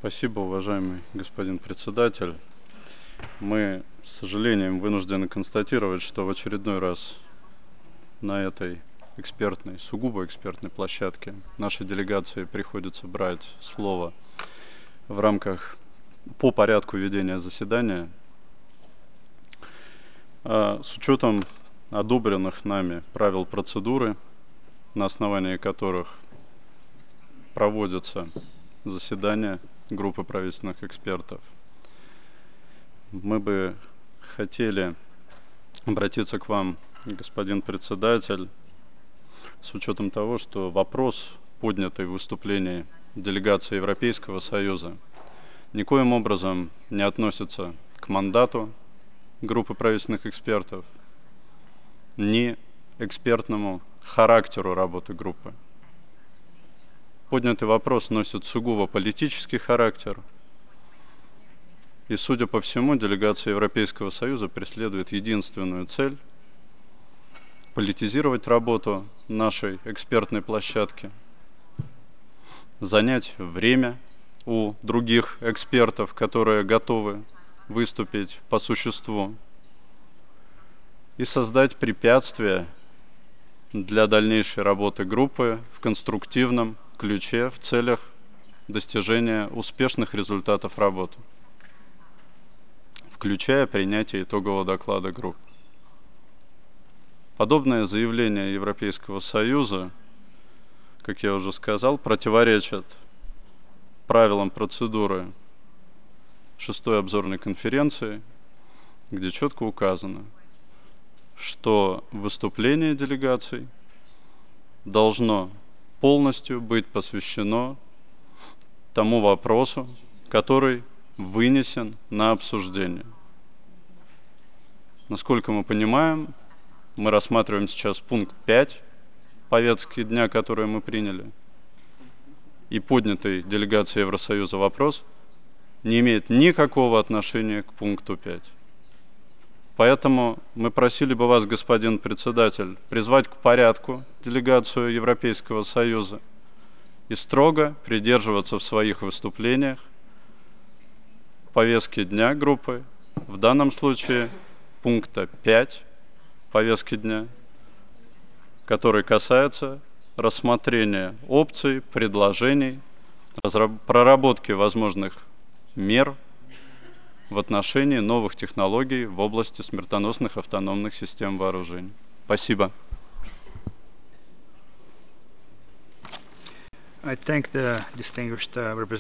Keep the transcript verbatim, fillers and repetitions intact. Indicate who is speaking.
Speaker 1: Спасибо, уважаемый господин председатель. Мы с сожалением вынуждены констатировать, что в очередной раз на этой экспертной, сугубо экспертной площадке нашей делегации приходится брать слово в рамках по порядку ведения заседания. С учетом одобренных нами правил процедуры, на основании которых проводятся заседания группы правительственных экспертов, мы бы хотели обратиться к вам, господин председатель, с учетом того, что вопрос, поднятый в выступлении делегации Европейского Союза, никоим образом не относится к мандату группы правительственных экспертов, ни экспертному характеру работы группы. Поднятый вопрос носит сугубо политический характер, и, судя по всему, делегация Европейского Союза преследует единственную цель – политизировать работу нашей экспертной площадки, занять время у других экспертов, которые готовы выступить по существу, и создать препятствия для дальнейшей работы группы в конструктивном ключе в целях достижения успешных результатов работы, включая принятие итогового доклада группы. Подобное заявление Европейского Союза, как я уже сказал, противоречит правилам процедуры шестой обзорной конференции, где четко указано, что выступление делегаций должно полностью быть посвящено тому вопросу, который вынесен на обсуждение. Насколько мы понимаем, мы рассматриваем сейчас пункт пять повестки дня, который мы приняли, и поднятый делегацией Евросоюза вопрос не имеет никакого отношения к пункту пять. Поэтому мы просили бы вас, господин председатель, призвать к порядку делегацию Европейского Союза и строго придерживаться в своих выступлениях повестки дня группы, в данном случае пункта пять повестки дня, который касается рассмотрения опций, предложений, проработки возможных мер в отношении новых технологий в области смертоносных автономных систем вооружений. Спасибо.
Speaker 2: I thank the distinguished uh, representative.